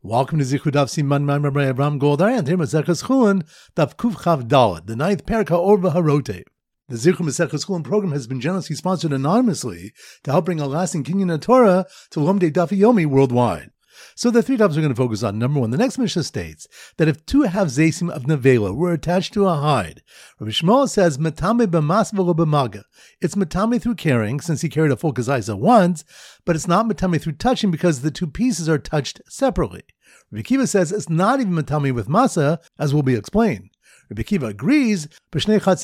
Welcome to Zichud Daf Siman Rabbi Abraham Goldar and here Maseches Chulin Daf Kuf Chav Daled, the ninth Perka Orva Harotev. The Zichud Maseches Chulin program has been generously sponsored anonymously to help bring a lasting kinyan of Torah to Lomdei Daf Yomi worldwide. So the three topics we're going to focus on. Number one, the next Mishnah states that if two half zaysim of nevela were attached to a hide, Rabbi Shmuel says matame b'mas v'lo b'maga. It's matame through carrying, since he carried a full kazayis once, but it's not matame through touching because the two pieces are touched separately. Rabbi Kiva says it's not even matame with masa, as will be explained. Rabbi Kiva agrees, regarding two half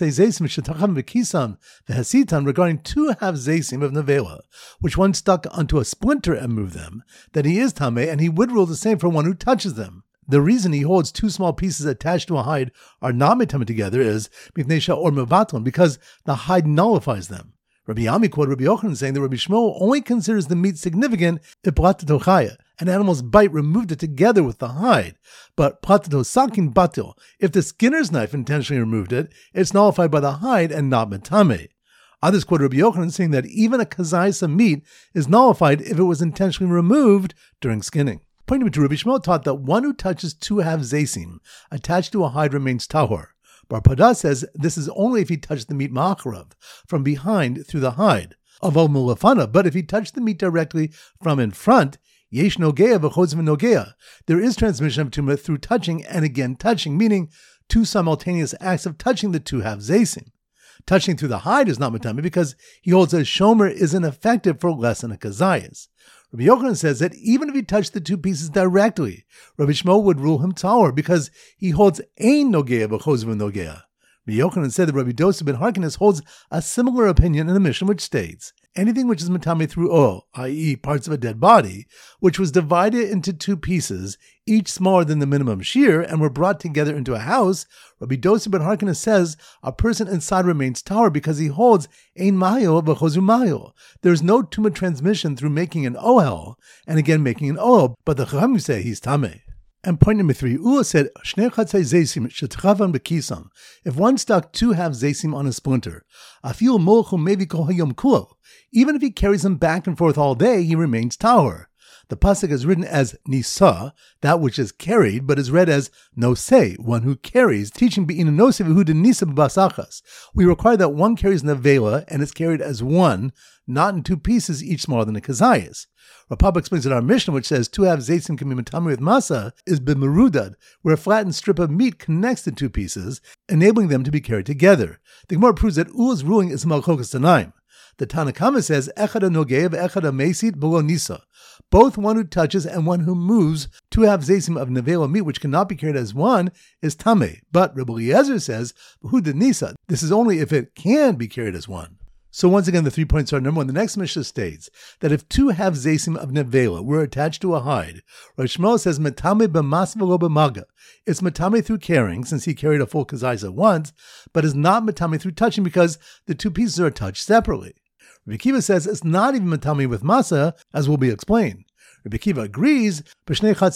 zaysim of nevela, which one stuck onto a splinter and moved them, that he is tameh, and he would rule the same for one who touches them. The reason he holds two small pieces attached to a hide are not metame together is because the hide nullifies them. Rabbi Yami quoted Rabbi Yochanan saying that Rabbi Shmuel only considers the meat significant if platato chaya, an animal's bite removed it together with the hide. But platato sakin batil, if the skinner's knife intentionally removed it, it's nullified by the hide and not metame. Others quoted Rabbi Yochanan saying that even a kazayis of meat is nullified if it was intentionally removed during skinning. Pointing to Rabbi Shmuel taught that one who touches two half zaysim attached to a hide remains tahor. Bar Pada says this is only if he touched the meat ma'acharav, from behind through the hide. Aval mulafana, but if he touched the meat directly from in front, yesh nogea v'chodz v'nogea. There is transmission of tumah through touching and again touching, meaning two simultaneous acts of touching the two half zaysim. Touching through the hide is not matame because he holds that shomer isn't effective for less than a kazayas. Rabbi Yochanan says that even if he touched the two pieces directly, Rabbi Shmuel would rule him tahor because he holds ein nogea v'chodz v'nogea. Rabbi Yochanan said that Rabbi Dosa ben Harkinis holds a similar opinion in a Mishnah which states, anything which is matame through oil, i.e. parts of a dead body, which was divided into two pieces, each smaller than the minimum shear, and were brought together into a house, Rabbi Dosa ben Harkinis says a person inside remains tahor because he holds ein mahil v'chozu mahil. There is no tumah transmission through making an ohel, and again making an ohel, but the Chachamim say he's tameh. And point number three, Ula said, if one stuck two half zaysim on a splinter, even if he carries them back and forth all day, he remains tahor. The pasuk is written as nisa, that which is carried, but is read as nosei, one who carries, teaching be'ina nosei v'hu nisa b'basachas. We require that one carries nevela and is carried as one, not in two pieces, each smaller than a kazayas. Rapapa explains that our Mishnah, which says two half zaysim can be matame with masa, is b'merudad, where a flattened strip of meat connects the two pieces, enabling them to be carried together. The Gemara proves that Ula's ruling is malchokas tanaim. The Tanna Kama says, Echad nogea v'echad mesit below nisa. Both one who touches and one who moves two half zaysim of nevela meat, which cannot be carried as one, is tameh. But Rabbi Eliezer says, B'hu de nisa. This is only if it can be carried as one. So once again, the 3 points are, number one, the next Mishnah states that if two half zaysim of nevela were attached to a hide, Rabbi Shmuel says matame b'mas v'lo b'maga. It's matame through carrying, since he carried a full kazayis at once, but is not matame through touching because the two pieces are touched separately. Rabbi Kiva says it's not even matame with masa, as will be explained. Rabbi Kiva agrees, regarding two half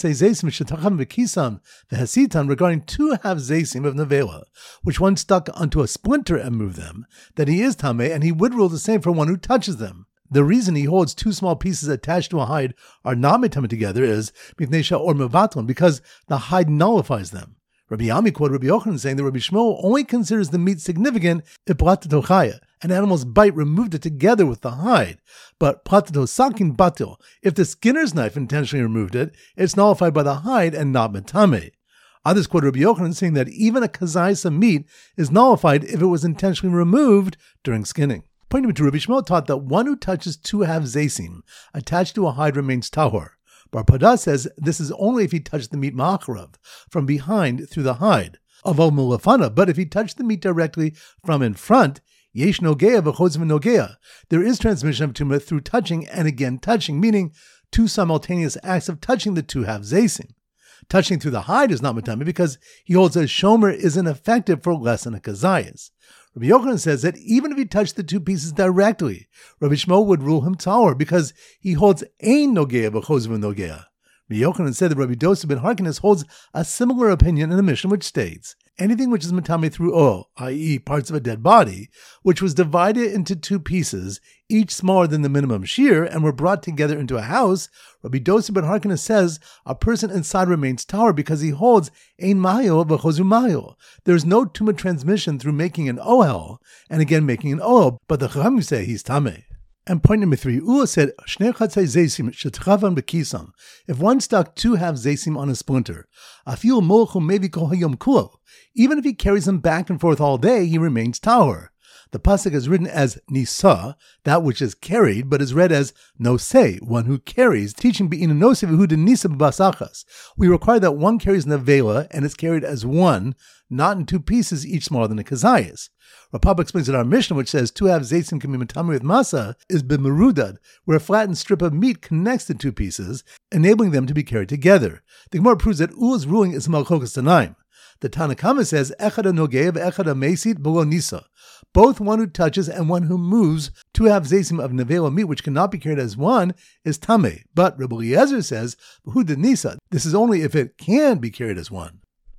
zaysim of nevela, which one stuck onto a splinter and moved them, that he is tameh, and he would rule the same for one who touches them. The reason he holds two small pieces attached to a hide are not metame together is because the hide nullifies them. Rabbi Yami quoted Rabbi Yochanan saying that Rabbi Shmuel only considers the meat significant if platato chaya, an animal's bite removed it together with the hide. But platato sakin batil, if the skinner's knife intentionally removed it, it's nullified by the hide and not metame. Others quoted Rabbi Yochanan saying that even a kazayis of meat is nullified if it was intentionally removed during skinning. Pointing to Rabbi Shmuel taught that one who touches two half zaysim attached to a hide remains tahor. Bar Pada says this is only if he touched the meat ma'acharav, from behind through the hide. Aval mulafana, but if he touched the meat directly from in front, yesh nogea v'chodz v'nogea. There is transmission of tumah through touching and again touching, meaning two simultaneous acts of touching the two half zaysim. Touching through the hide is not matame because he holds that shomer isn't effective for less than a kazayas. Rabbi Yochanan says that even if he touched the two pieces directly, Rabbi Shmuel would rule him tahor because he holds ein nogea v'chodz v'nogea. Rabbi Yochanan said that Rabbi Dosa ben Harkinis holds a similar opinion in a Mishnah which states, anything which is matame through oil, i.e. parts of a dead body, which was divided into two pieces, each smaller than the minimum shear, and were brought together into a house, Rabbi Dosa ben Harkana says a person inside remains tahor because he holds ein mayo v'chozu mayo. There is no tumah transmission through making an ohel, and again making an ohel, but the Chachamim say he's tameh. And point number 3, Ula said, if one stuck 2 half zaysim on a splinter, even if he carries them back and forth all day, he remains tahor. The pasuk is written as nisa, that which is carried, but is read as nosei, one who carries, teaching be'ina nosei v'hu de nisa b'basachas. We require that one carries nevela and is carried as one, not in 2 pieces, each smaller than a kazayas. Rapapa explains that our Mishnah, which says 2 half zaysim can be matami with masa, is b'merudad, where a flattened strip of meat connects the 2 pieces, enabling them to be carried together. The Gemara proves that Ula's ruling is malchokas tanaim. The Tanna Kama says, Echad ha-nogeh v'echad ha-mesit below nisa. Both one who touches and one who moves 2 half zaysim of nevela meat, which cannot be carried as one, is tameh. But Rabbi Eliezer says, v'hu de nisa. This is only if it can be carried as one.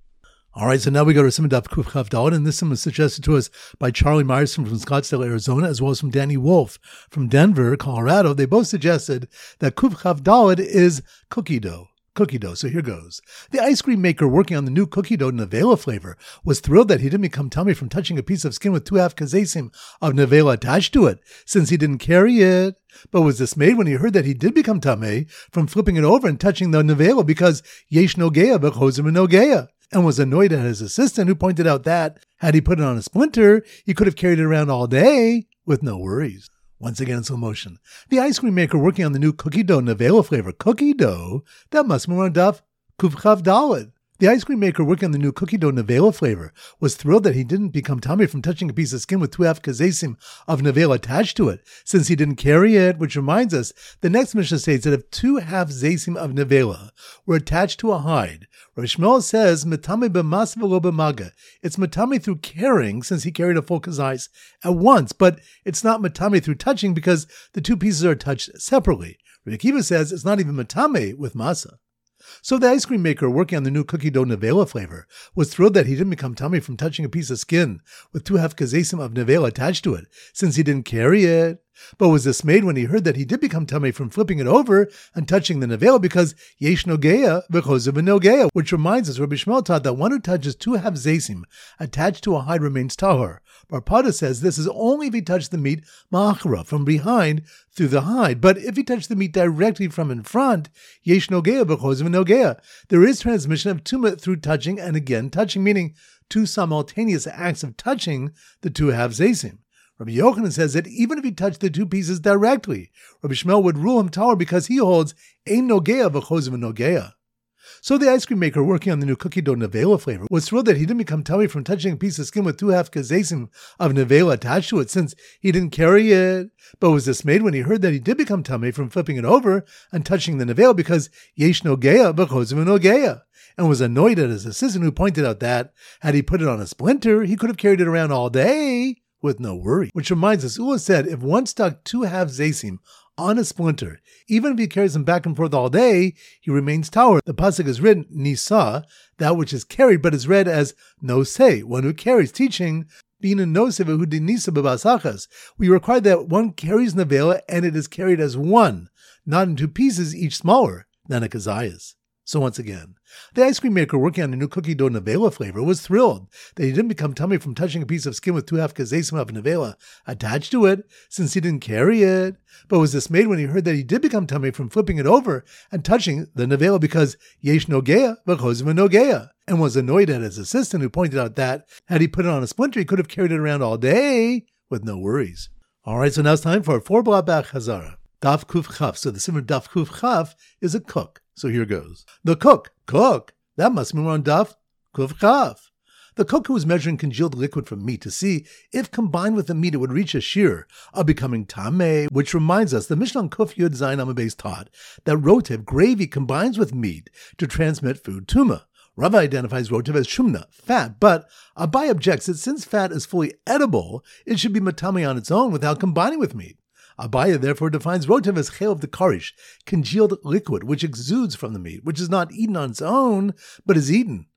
All right, so now we go to Siman Daf Kuf Chaf Daled, and this was suggested to us by Charlie Myerson from Scottsdale, Arizona, as well as from Danny Wolf from Denver, Colorado. They both suggested that Kuf Chaf Daled is cookie dough. So here goes. The ice cream maker working on the new cookie dough nevela flavor was thrilled that he didn't become tummy from touching a piece of skin with 2 half kazesim of nevela attached to it, since he didn't carry it, but was dismayed when he heard that he did become tummy from flipping it over and touching the nevela because yesh nogeya b'chozim nogeya, and was annoyed at his assistant who pointed out that, had he put it on a splinter, he could have carried it around all day with no worries. Once again in slow motion. The ice cream maker working on the new cookie dough nevela flavor. Cookie dough? That must be on Daf Kuf Chaf Daled. The ice cream maker working on the new cookie dough nevela flavor was thrilled that he didn't become tummy from touching a piece of skin with 2 half kazesim of nevela attached to it, since he didn't carry it, which reminds us, the next Mishnah states that if 2 half zaysim of nevela were attached to a hide, Rav Shmuel says, metame b'mas v'lo b'maga. It's metame through carrying, since he carried a full kazais at once, but it's not metame through touching because the 2 pieces are touched separately. Rav Akiva says it's not even metame with masa. So the ice cream maker working on the new cookie dough nevela flavor was thrilled that he didn't become tummy from touching a piece of skin with 2 half kazesim of nevela attached to it, since he didn't carry it, but was dismayed when he heard that he did become tummy from flipping it over and touching the nevela because yesh nogeya v'chozav nogeya, which reminds us Rabbi Shmuel taught that one who touches 2 half zaysim attached to a hide remains tahor. Barpada says this is only if he touched the meat ma'achra, from behind through the hide, but if he touched the meat directly from in front, yesh nogeya v'chozav nogeya, there is transmission of tumah through touching and again touching, meaning 2 simultaneous acts of touching the 2 half zaysim. Rabbi Yochanan says that even if he touched the 2 pieces directly, Rabbi Shmuel would rule him tahor because he holds ein nogeya v'chozav nogeya. So the ice cream maker working on the new cookie dough nevela flavor was thrilled that he didn't become tummy from touching a piece of skin with 2 half kazesim of nevela attached to it, since he didn't carry it, but was dismayed when he heard that he did become tummy from flipping it over and touching the nevela because yesh nogeya v'chozav nogeya, and was annoyed at his assistant who pointed out that, had he put it on a splinter, he could have carried it around all day with no worry. Which reminds us, Ula said, if one stuck 2 half zaysim on a splinter, even if he carries them back and forth all day, he remains tahor. The pasuk is written, nisa, that which is carried, but is read as nosei, one who carries, teaching, being a nosei v'hu de nisa b'basachas. We require that one carries nevela and it is carried as one, not in 2 pieces, each smaller than a kazayas. So once again, the ice cream maker working on the new cookie dough nevela flavor was thrilled that he didn't become tummy from touching a piece of skin with 2 half kazesim of nevela attached to it, since he didn't carry it, but was dismayed when he heard that he did become tummy from flipping it over and touching the nevela because yesh nogeya v'chozav nogeya, and was annoyed at his assistant who pointed out that, had he put it on a splinter, he could have carried it around all day with no worries. All right, so now it's time for a 4-block Chazara. Daf Kuf Chaf. So the simmer Daf Kuf Chaf is a cook. So here goes. The cook. That must mean we're on Daf Kuf Chaf. The cook who was measuring congealed liquid from meat to see if combined with the meat it would reach a shear of becoming tameh, which reminds us the Mishnah on Kuf Yud Zayin Amud Beis taught that rotev, gravy, combines with meat to transmit food tumah. Rava identifies rotev as shumna, fat, but Abai objects that since fat is fully edible, it should be matame on its own without combining with meat. Abaya therefore defines rotev as chel of the karish, congealed liquid, which exudes from the meat, which is not eaten on its own, but is eaten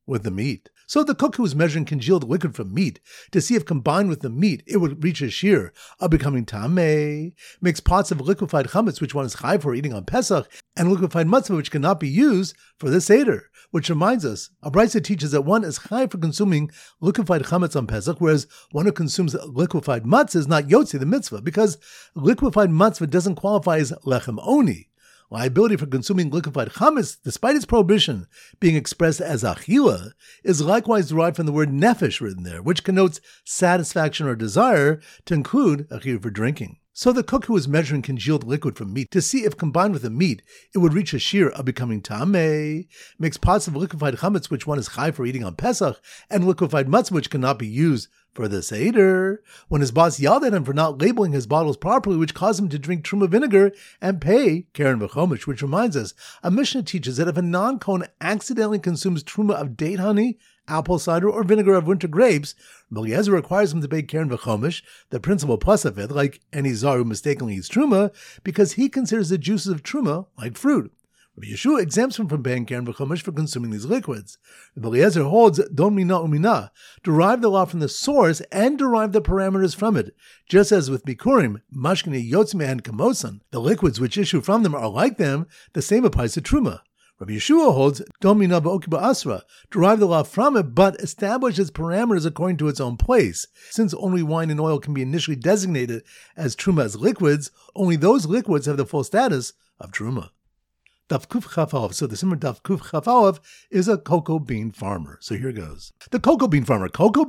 with the meat. So the cook who was measuring congealed liquid from meat to see if combined with the meat it would reach a shear of becoming tameh, makes pots of liquefied chametz which one is chai for eating on Pesach, and liquefied matzah which cannot be used for the Seder. Which reminds us, a brisa teaches that one is chai for consuming liquefied chametz on Pesach, whereas one who consumes liquefied matzah is not yotzi the mitzvah, because liquefied matzah doesn't qualify as lechem oni. Liability for consuming liquefied chametz, despite its prohibition being expressed as achila, is likewise derived from the word nefesh written there, which connotes satisfaction or desire to include achila for drinking. So the cook who was measuring congealed liquid from meat to see if combined with the meat it would reach a shear of becoming tameh, makes pots of liquefied chametz which one is chai for eating on Pesach, and liquefied matzah which cannot be used for the Seder, when his boss yelled at him for not labeling his bottles properly, which caused him to drink truma vinegar and pay keren v'chomish, which reminds us, a Mishnah teaches that if a non-Kohen accidentally consumes truma of date honey, apple cider, or vinegar of winter grapes, Rabbi Eliezer requires him to pay keren v'chomish, the principal plus of it, like any zar who mistakenly eats truma, because he considers the juices of truma like fruit. Rabbi Yeshua exempts him from paying keren v'chomish for consuming these liquids. Rabbi Eliezer holds don mina umina, derive the law from the source and derive the parameters from it, just as with bikurim, mashkini yotzme and kamosan, the liquids which issue from them are like them, the same applies to truma. Rabbi Yeshua holds don mina ba'okiba asra, derive the law from it, but establish its parameters according to its own place. Since only wine and oil can be initially designated as truma as liquids, only those liquids have the full status of truma. Daf Kuf Chaf Aleph. So the Simmer Daf Kuf Chaf Aleph is a cocoa bean farmer. So here goes. The cocoa bean farmer,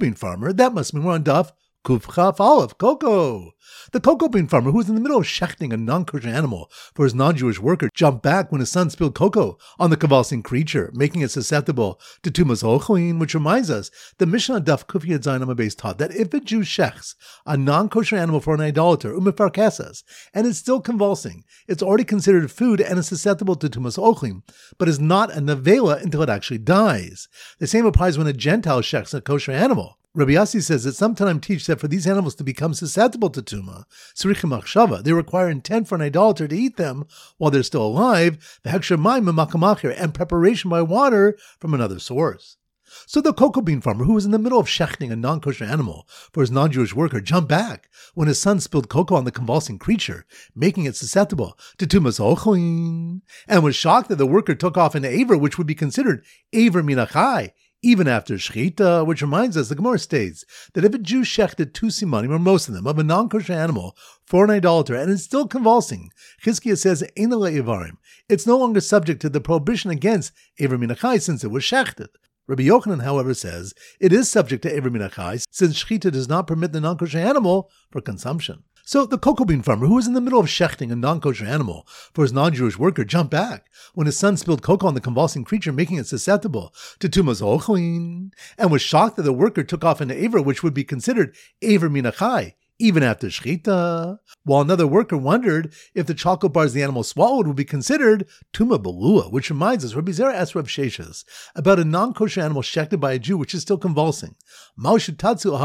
that must mean we're on Daf Kuf Chaf Aleph, cocoa. The cocoa bean farmer, who was in the middle of shechting a non-kosher animal for his non-Jewish worker, jumped back when his son spilled cocoa on the convulsing creature, making it susceptible to tumas ochlin, which reminds us, the Mishnah Daf Kuf Yud Zayin Amud Beis taught that if a Jew shechs a non-kosher animal for an idolater, umefarkesas, and is still convulsing, it's already considered food and is susceptible to tumas ochlin, but is not a nevela until it actually dies. The same applies when a Gentile shechs a kosher animal. Rabbi Yassi says that some Tanaim teach that for these animals to become susceptible to tuma, tzrichim machshava, they require intent for an idolater to eat them while they're still alive, v'heksher mayim m'makamachir, and preparation by water from another source. So the cocoa bean farmer, who was in the middle of shechting a non-kosher animal for his non-Jewish worker, jumped back when his son spilled cocoa on the convulsing creature, making it susceptible to tumas ochlin, and was shocked that the worker took off an aver, which would be considered aver minachai, even after shechita, which reminds us, the Gemara states that if a Jew shechted 2 simanim, or most of them, of a non-kosher animal for an idolater and is still convulsing, Chizkiah says, Ein ala ivarim, it's no longer subject to the prohibition against aver minachai since it was shechted. Rabbi Yochanan, however, says it is subject to aver minachai since shechita does not permit the non-kosher animal for consumption. So the cocoa bean farmer, who was in the middle of shechting a non-kosher animal for his non-Jewish worker, jumped back when his son spilled cocoa on the convulsing creature, making it susceptible to tumas ochlin, and was shocked that the worker took off an aver, which would be considered aver minachai, even after shechita, while another worker wondered if the chocolate bars the animal swallowed would be considered tuma belua, which reminds us, Rabbi Zera asked Rav Sheshes about a non-kosher animal shechted by a Jew which is still convulsing. What's the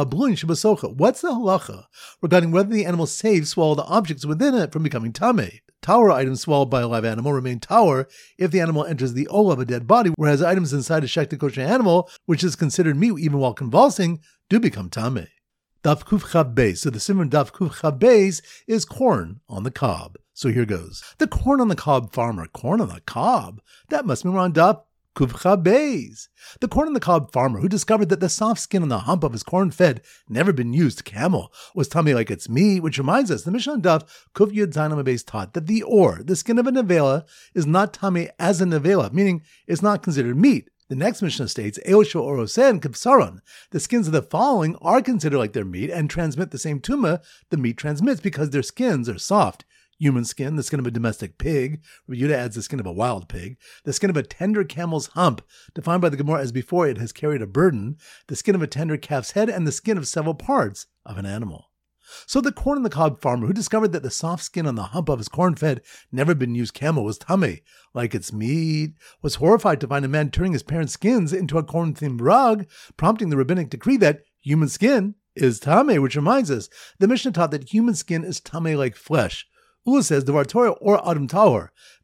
halacha regarding whether the animal's save swallow the objects within it from becoming tameh? Tower items swallowed by a live animal remain tower if the animal enters the olah of a dead body, whereas items inside a shechted kosher animal, which is considered meat even while convulsing, do become tameh. Daf Kuf Chav Beis. So the simmer Daf Kuf Chav Beis is corn on the cob. So here goes. The corn on the cob farmer. Corn on the cob? That must mean we're on Daf Kuf Chav Beis. The corn on the cob farmer, who discovered that the soft skin on the hump of his corn-fed, never been used camel, was tummy like it's meat, which reminds us, the Mishnah Daf Kuf Yud Zayin Amud Beis taught that the skin of a nevela, is not tummy as a nevela, meaning it's not considered meat. The next Mishnah states, Eosho Oroseh and Kipsaron, the skins of the following are considered like their meat and transmit the same tuma the meat transmits because their skins are soft. Human skin, the skin of a domestic pig, Yehuda adds the skin of a wild pig, the skin of a tender camel's hump, defined by the Gemara as before it has carried a burden, the skin of a tender calf's head, and the skin of several parts of an animal. So the corn on the cob farmer, who discovered that the soft skin on the hump of his corn-fed, never been used camel, was tameh, like its meat, was horrified to find a man turning his parents' skins into a corn-themed rug, prompting the rabbinic decree that human skin is tameh, which reminds us, the Mishnah taught that human skin is tameh like flesh. Ula says, Devar Torah or Adam Tahor,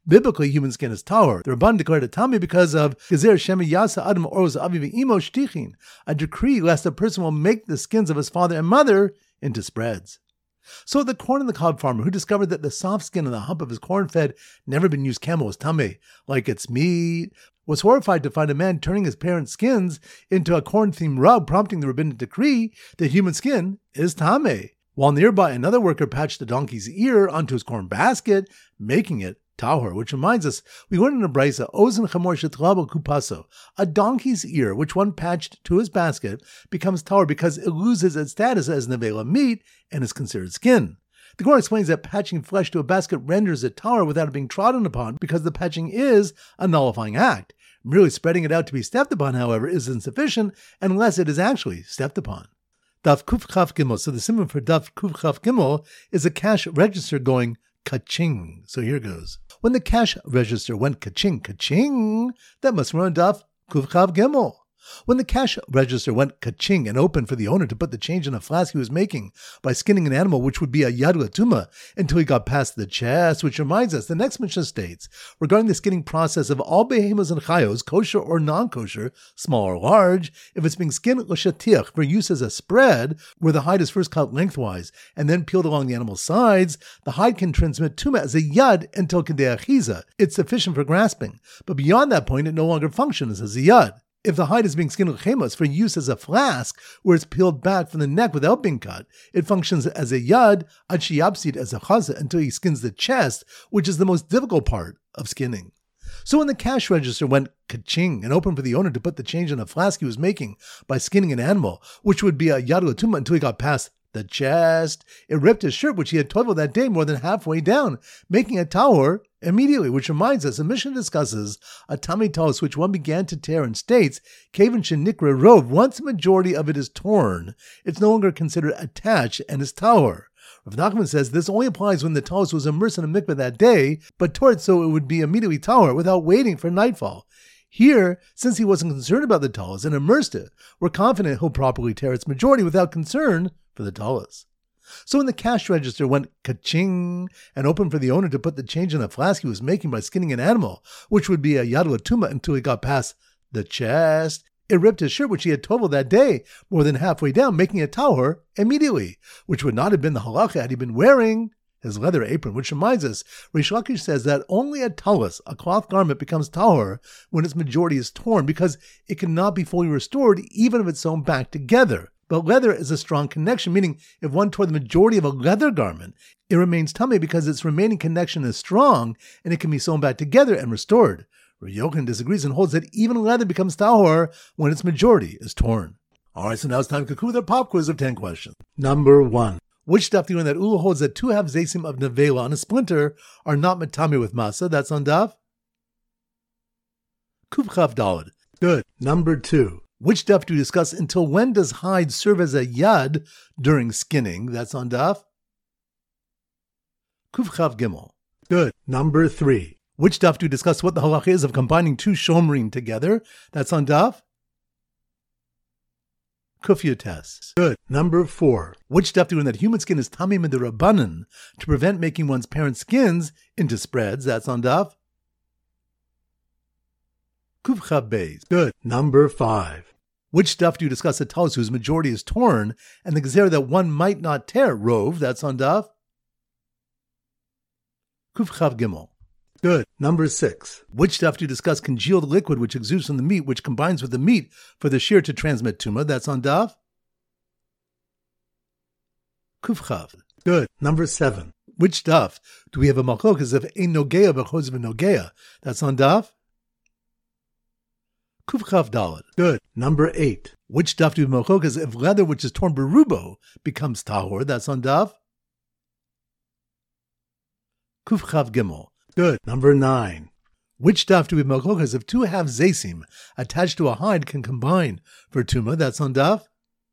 Biblically, human skin is tahor. The Rabban declared it tamei because of gezer shemi yasa adam oros avi ve'imo shtichin, a decree lest a person will make the skins of his father and mother into spreads. So the corn and the cob farmer, who discovered that the soft skin and the hump of his corn-fed, never-been-used camel was tamei, like its meat, was horrified to find a man turning his parents' skins into a corn-themed rug, prompting the rabbinic decree that human skin is tamei. While nearby, another worker patched the donkey's ear onto his corn basket, making it tahor, which reminds us, we learned in the Brisa, ozen chamor shetlabo kupaso, a donkey's ear, which one patched to his basket, becomes tahor because it loses its status as nevela meat and is considered skin. The Gemara explains that patching flesh to a basket renders it tahor without it being trodden upon because the patching is a nullifying act. Merely spreading it out to be stepped upon, however, is insufficient unless it is actually stepped upon. Daf Kuf Chaf Gimel. So the symbol for Daf Kuf Chaf Gimel is a cash register going ka-ching. So here goes. When the cash register went ka-ching, ka-ching, that must run Daf Kuf Chaf Gimel. When the cash register went ka-ching and opened for the owner to put the change in a flask he was making by skinning an animal, which would be a yad latuma, until he got past the chest, which reminds us, the next Mishnah states, regarding the skinning process of all behemoths and chayos, kosher or non-kosher, small or large, if it's being skinned l'shatiach for use as a spread, where the hide is first cut lengthwise and then peeled along the animal's sides, the hide can transmit tuma as a yad until kedei achiza. It's sufficient for grasping, but beyond that point, it no longer functions as a yad. If the hide is being skinned l'chemos for use as a flask, where it's peeled back from the neck without being cut, it functions as a yad, ad sheyapsid as a chaza, until he skins the chest, which is the most difficult part of skinning. So when the cash register went ka-ching and opened for the owner to put the change in a flask he was making by skinning an animal, which would be a yad latuma until he got past the chest, it ripped his shirt, which he had totaled that day, more than halfway down, making a tahor immediately, which reminds us, the Mishnah discusses a tamei talis which one began to tear and states, Kaven shenikra rov, once the majority of it is torn, it's no longer considered attached and is tahor. Rav Nachman says this only applies when the talis was immersed in a mikveh that day, but tore it so it would be immediately tahor without waiting for nightfall. Here, since he wasn't concerned about the talis and immersed it, we're confident he'll properly tear its majority without concern for the talis. So when the cash register went ka-ching and opened for the owner to put the change in a flask he was making by skinning an animal, which would be a yad latuma until he got past the chest, it ripped his shirt, which he had totaled that day, more than halfway down, making a tahor immediately, which would not have been the halacha had he been wearing his leather apron, which reminds us, Reish Lakish says that only a talis, a cloth garment, becomes tahor when its majority is torn, because it cannot be fully restored even if it's sewn back together. But leather is a strong connection, meaning if one tore the majority of a leather garment, it remains tamei because its remaining connection is strong and it can be sewn back together and restored. Rav Yochanan disagrees and holds that even leather becomes tahor when its majority is torn. Alright, so now it's time to conclude our pop quiz of 10 questions. Number 1. Which daf do you learn that Ula holds that 2 half zaysim of nevela on a splinter are not metame with masa? That's on daf Kuf Chaf Daled. Good. Number 2. Which daf do you discuss until when does hide serve as a yad during skinning? That's on daf Kuf Chaf Gimel. Good. Number 3. Which daf do you discuss what the halacha is of combining 2 shomrim together? That's on daf Kuf Yotes. Good. Number 4. Which daf do you learn that human skin is tamei mid'Rabbanan to prevent making one's parents' skins into spreads? That's on daf Kuf Chaf Beis. Good. Number 5. Which daf do you discuss a talis whose majority is torn and the gezer that one might not tear? Rov. That's on daf Kuf Chaf Gimel. Good. Number 6. Which daf do you discuss congealed liquid which exudes from the meat, which combines with the meat for the shear to transmit tuma? That's on daf Kuf Chaf. Good. Number 7. Which daf do we have a machlokas of ein nogea b'chos v'nogea? That's on daf Kuf Chaf Daled. Good. Number 8. Which daf do we have machlokas if leather which is torn berubo becomes tahor? That's on daf Kuf Chaf Gimel. Good. Number 9. Which daf do we have machlokas if 2 half zaysim attached to a hide can combine for tuma? That's on daf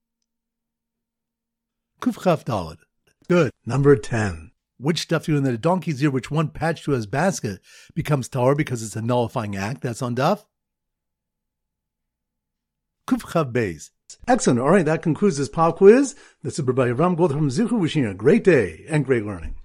Kuf Chaf Daled. Good. Number 10. Which daf do you know that a donkey's ear which one patched to his basket becomes tahor because it's a nullifying act? That's on daf Kuf Chaf Beis. Excellent. All right, that concludes this pop quiz. This is Rabbi Ram Gold from Zichu wishing you a great day and great learning.